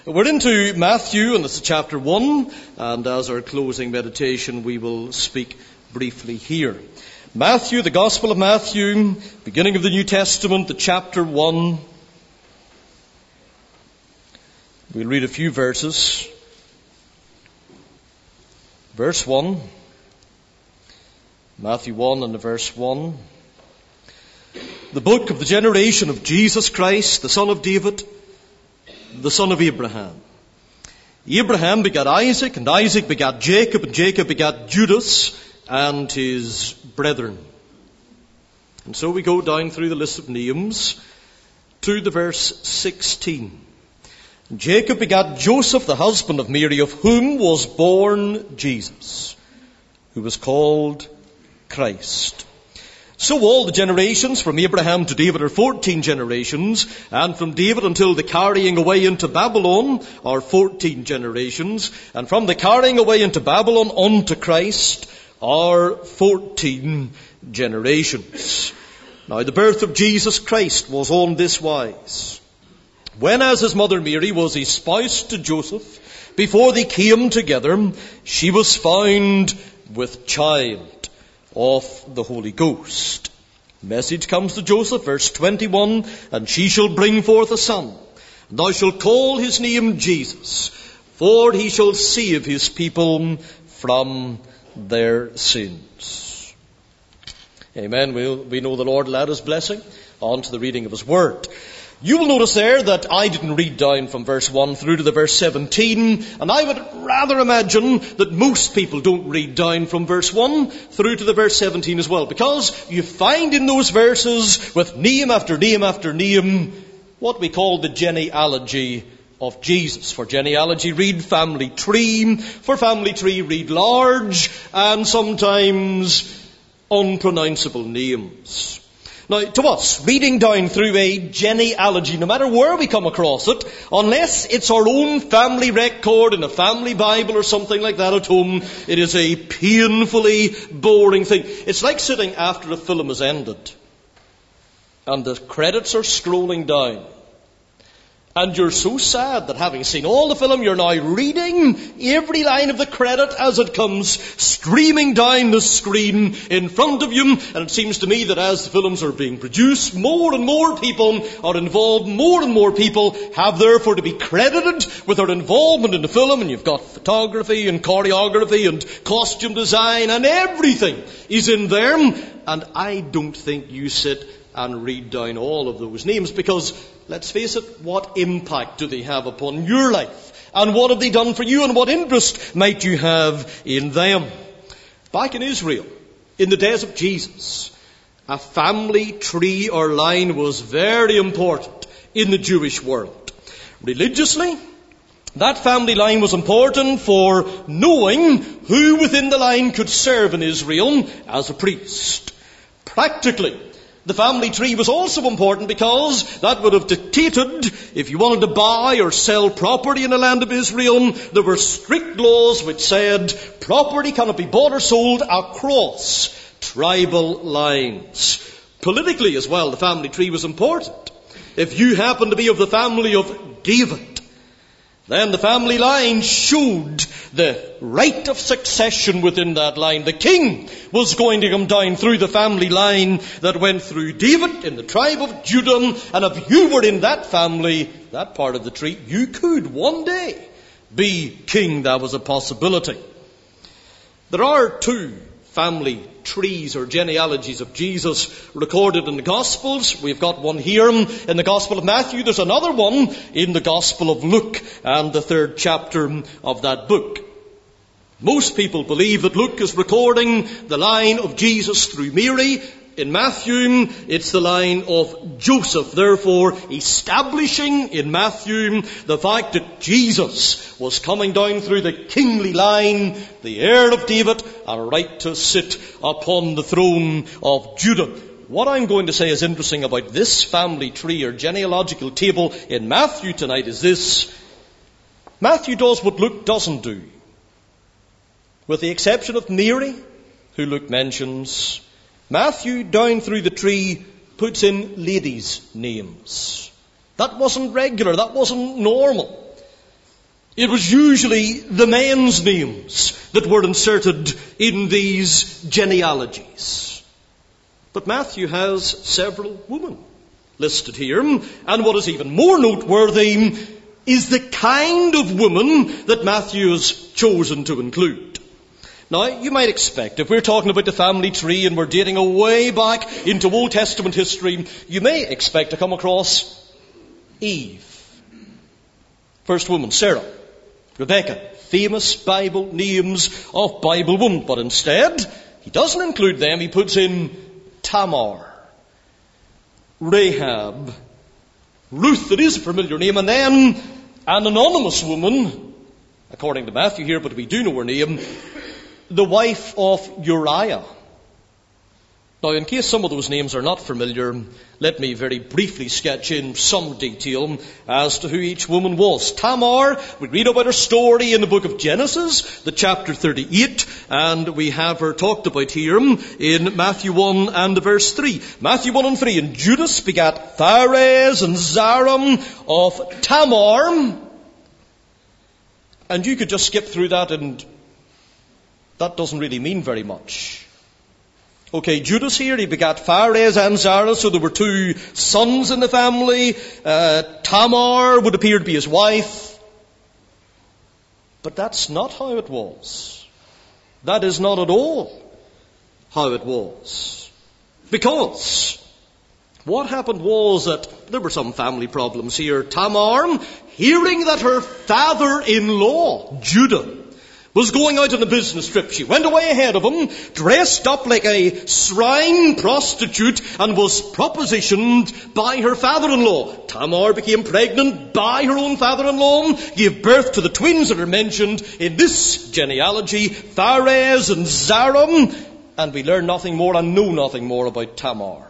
We're into Matthew, and this is chapter 1, and as our closing meditation, we will speak briefly here. Matthew, the Gospel of Matthew, beginning of the New Testament, the chapter 1. We'll read a few verses. Verse 1. Matthew 1 and verse 1. The book of the generation of Jesus Christ, the son of David, the son of Abraham. Abraham begat Isaac, and Isaac begat Jacob, and Jacob begat Judas and his brethren. And so we go down through the list of names to the verse 16. Jacob begat Joseph, the husband of Mary, of whom was born Jesus, who was called Christ. So all the generations from Abraham to David are 14 generations, and from David until the carrying away into Babylon are 14 generations, and from the carrying away into Babylon unto Christ are 14 generations. Now the birth of Jesus Christ was on this wise. When as his mother Mary was espoused to Joseph, before they came together, she was found with child of the Holy Ghost. Message comes to Joseph, verse 21, and she shall bring forth a son. And thou shalt call his name Jesus, for he shall save his people from their sins. Amen. We know the Lord will add his blessing on to the reading of his word. You will notice there that I didn't read down from verse 1 through to the verse 17, and I would rather imagine that most people don't read down from verse 1 through to the verse 17 as well, because you find in those verses, with name after name after name, what we call the genealogy of Jesus. For genealogy, read family tree. For family tree, read large and sometimes unpronounceable names. Now, to us, reading down through a genealogy, no matter where we come across it, unless it's our own family record in a family Bible or something like that at home, it is a painfully boring thing. It's like sitting after a film has ended, and the credits are scrolling down. And you're so sad that having seen all the film, you're now reading every line of the credit as it comes streaming down the screen in front of you. And it seems to me that as the films are being produced, more and more people are involved. More and more people have therefore to be credited with their involvement in the film. And you've got photography and choreography and costume design, and everything is in there. And I don't think you sit and read down all of those names, because let's face it, what impact do they have upon your life? And what have they done for you? And what interest might you have in them? Back in Israel, in the days of Jesus, a family tree or line was very important in the Jewish world. Religiously, that family line was important for knowing who within the line could serve in Israel as a priest. Practically, the family tree was also important because that would have dictated if you wanted to buy or sell property in the land of Israel. There were strict laws which said property cannot be bought or sold across tribal lines. Politically as well, the family tree was important. If you happened to be of the family of David, then the family line showed the right of succession within that line. The king was going to come down through the family line that went through David in the tribe of Judah. And if you were in that family, that part of the tree, you could one day be king. That was a possibility. There are two family trees or genealogies of Jesus recorded in the Gospels. We've got one here in the Gospel of Matthew. There's another one in the Gospel of Luke and the 3rd chapter of that book. Most people believe that Luke is recording the line of Jesus through Mary. In Matthew, it's the line of Joseph, therefore establishing in Matthew the fact that Jesus was coming down through the kingly line, the heir of David, and right to sit upon the throne of Judah. What I'm going to say is interesting about this family tree or genealogical table in Matthew tonight is this. Matthew does what Luke doesn't do. With the exception of Mary, who Luke mentions, Matthew, down through the tree, puts in ladies' names. That wasn't regular. That wasn't normal. It was usually the men's names that were inserted in these genealogies. But Matthew has several women listed here. And what is even more noteworthy is the kind of woman that Matthew has chosen to include. Now, you might expect, if we're talking about the family tree and we're dating way back into Old Testament history, you may expect to come across Eve. First woman, Sarah. Rebecca. Famous Bible names of Bible women. But instead, he doesn't include them. He puts in Tamar, Rahab, Ruth, that is a familiar name, and then an anonymous woman, according to Matthew here, but we do know her name, the wife of Uriah. Now, in case some of those names are not familiar, let me very briefly sketch in some detail as to who each woman was. Tamar, we read about her story in the book of Genesis, the chapter 38, and we have her talked about here in Matthew 1 and verse 3. Matthew 1 and 3, and Judas begat Phares and Zaram of Tamar. And you could just skip through that, and that doesn't really mean very much. Okay, Judas here, he begat Phares and Zara, so there were two sons in the family. Tamar would appear to be his wife. But that's not how it was. That is not at all how it was. Because what happened was that there were some family problems here. Tamar, hearing that her father-in-law, Judah, was going out on a business trip, she went away ahead of him, dressed up like a shrine prostitute, and was propositioned by her father-in-law. Tamar became pregnant by her own father-in-law, gave birth to the twins that are mentioned in this genealogy, Phares and Zaram, and we learn nothing more and know nothing more about Tamar.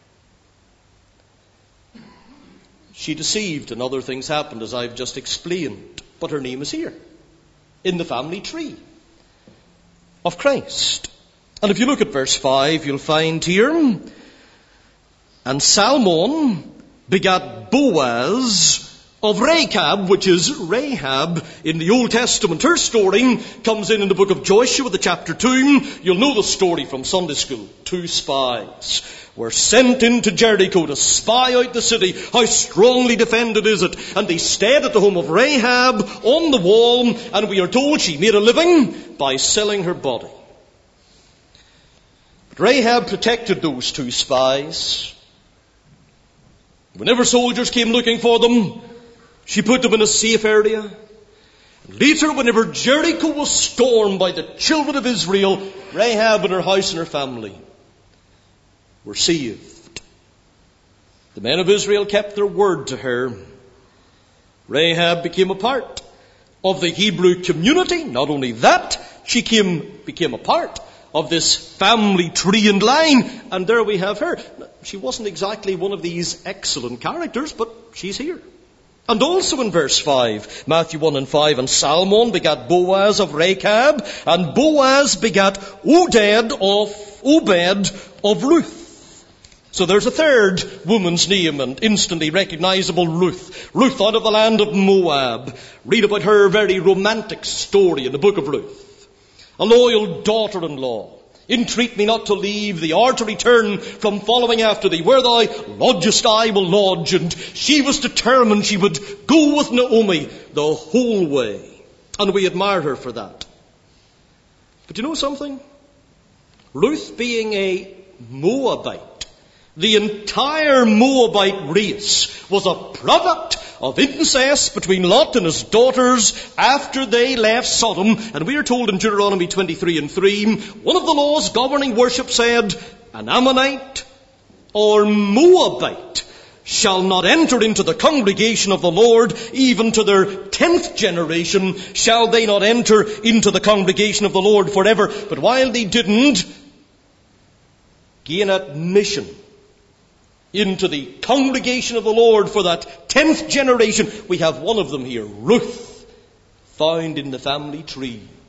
She deceived and other things happened, as I've just explained, but her name is here in the family tree of Christ. And if you look at verse 5, you'll find here, and Salmon begat Boaz of Rechab, which is Rahab in the Old Testament. Her story comes in the book of Joshua, the chapter 2. You'll know the story from Sunday school. Two spies were sent into Jericho to spy out the city. How strongly defended is it? And they stayed at the home of Rahab on the wall, and we are told she made a living by selling her body. But Rahab protected those two spies. Whenever soldiers came looking for them, she put them in a safe area. Later, whenever Jericho was stormed by the children of Israel, Rahab and her house and her family were saved. The men of Israel kept their word to her. Rahab became a part of the Hebrew community. Not only that, she became a part of this family tree and line. And there we have her. She wasn't exactly one of these excellent characters, but she's here. And also in verse 5, Matthew 1 and 5, and Salmon begat Boaz of Rechab, and Boaz begat Obed of Ruth. So there's a third woman's name, and instantly recognizable, Ruth. Ruth out of the land of Moab. Read about her very romantic story in the book of Ruth. A loyal daughter-in-law. Entreat me not to leave thee, or to return from following after thee. Where thou lodgest I will lodge. And she was determined she would go with Naomi the whole way. And we admire her for that. But you know something? Ruth being a Moabite, the entire Moabite race was a product of incest between Lot and his daughters after they left Sodom. And we are told in Deuteronomy 23 and 3, one of the laws governing worship said, an Ammonite or Moabite shall not enter into the congregation of the Lord, even to their 10th generation shall they not enter into the congregation of the Lord forever. But while they didn't gain admission into the congregation of the Lord for that 10th generation, we have one of them here, Ruth, found in the family tree.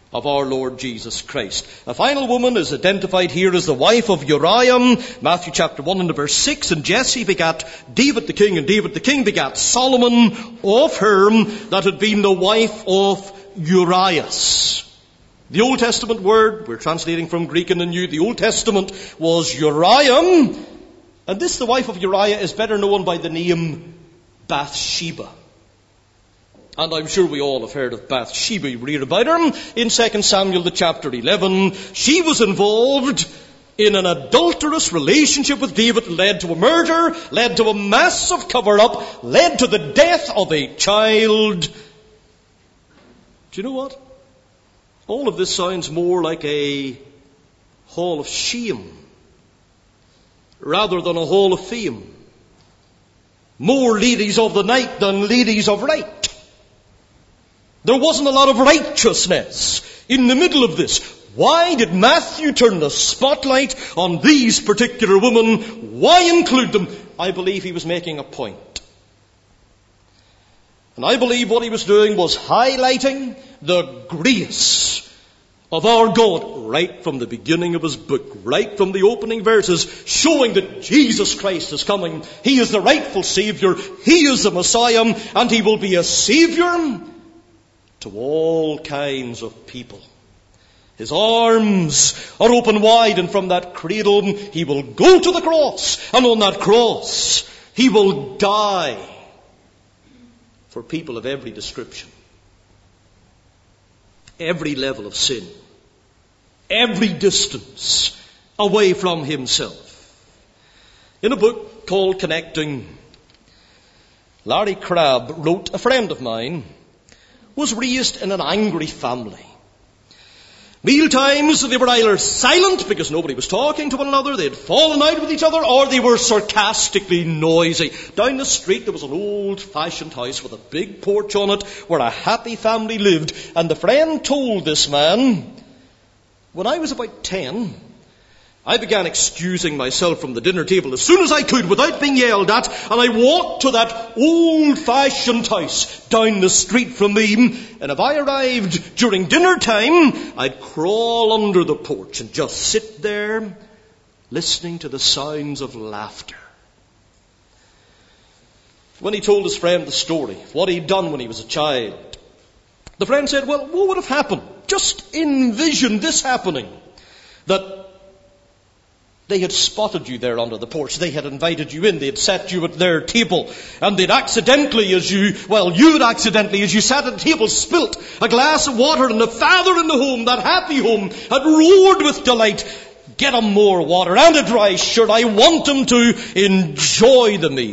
of our Lord Jesus Christ. A final woman is identified here as the wife of Uriah, Matthew chapter 1 and verse 6. And Jesse begat David the king, and David the king begat Solomon of her that had been the wife of Urias. The Old Testament word, we're translating from Greek in the New, the Old Testament was Uriah, and this, the wife of Uriah, is better known by the name Bathsheba. And I'm sure we all have heard of Bathsheba. We read about her in 2 Samuel the chapter 11. She was involved in an adulterous relationship with David, led to a murder, led to a massive cover-up, led to the death of a child. Do you know what? All of this sounds more like a hall of shame rather than a hall of fame. More ladies of the night than ladies of right. There wasn't a lot of righteousness in the middle of this. Why did Matthew turn the spotlight on these particular women? Why include them? I believe he was making a point. And I believe what he was doing was highlighting the grace of our God right from the beginning of his book, right from the opening verses, showing that Jesus Christ is coming. He is the rightful Savior. He is the Messiah, and he will be a Savior to all kinds of people. His arms are open wide, and from that cradle he will go to the cross, and on that cross he will die for people of every description, every level of sin, every distance away from himself. In a book called Connecting, Larry Crabb wrote, a friend of mine was raised in an angry family. Mealtimes, they were either silent because nobody was talking to one another, they had fallen out with each other, or they were sarcastically noisy. Down the street there was an old-fashioned house with a big porch on it where a happy family lived. And the friend told this man, when I was about 10, I began excusing myself from the dinner table as soon as I could without being yelled at, and I walked to that old-fashioned house down the street from me, and if I arrived during dinner time, I'd crawl under the porch and just sit there listening to the sounds of laughter. When he told his friend the story of what he'd done when he was a child, the friend said, well, what would have happened? Just envision this happening, that they had spotted you there under the porch. They had invited you in. They had set you at their table. And you'd accidentally, as you sat at the table, spilt a glass of water, and the father in the home, that happy home, had roared with delight. Get him more water and a dry shirt. I want him to enjoy the meal.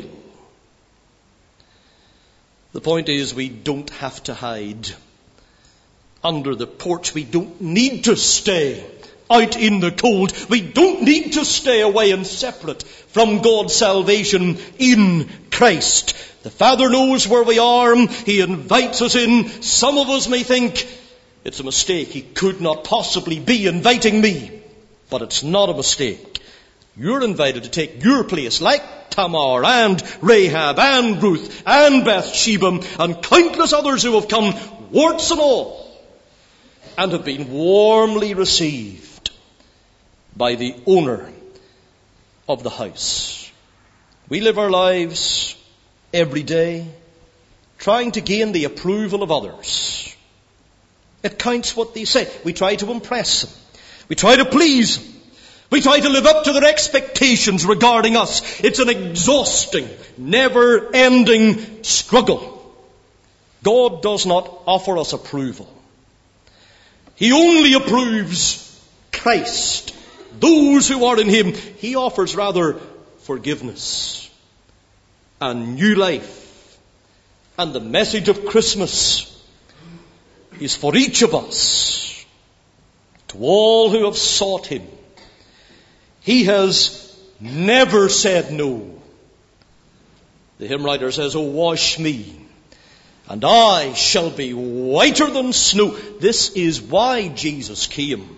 The point is, we don't have to hide under the porch. We don't need to stay out in the cold. We don't need to stay away and separate from God's salvation in Christ. The Father knows where we are. He invites us in. Some of us may think it's a mistake. He could not possibly be inviting me. But it's not a mistake. You're invited to take your place, like Tamar and Rahab and Ruth and Bathsheba and countless others who have come, warts and all, and have been warmly received by the owner of the house. We live our lives every day trying to gain the approval of others. It counts what they say. We try to impress them. We try to please them. We try to live up to their expectations regarding us. It's an exhausting, never-ending struggle. God does not offer us approval. He only approves Christ, those who are in him. He offers rather forgiveness and new life. And the message of Christmas is for each of us, to all who have sought him. He has never said no. The hymn writer says, "Oh, wash me, and I shall be whiter than snow." This is why Jesus came.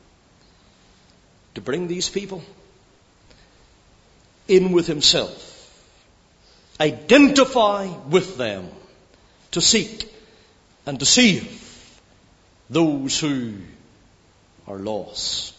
To bring these people in with himself. Identify with them. To seek and to save those who are lost.